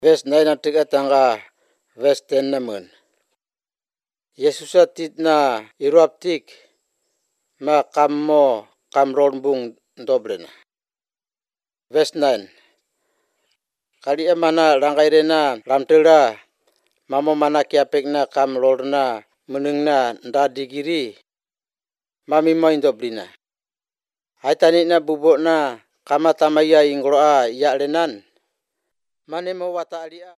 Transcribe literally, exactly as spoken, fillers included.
Ves nai na tiga tangga ves ten namun. Yesus atit na iruaptik ma kam mo kam ronbung dobrena. Ves nine. Kali mana rangkai rena ramtela mamo mana kiapek na kam lorna meneng na nda digiri mami mo indoblina. Hai tani na bubok na kama tamaya ingro a ya lenan. Mane mo wata alia.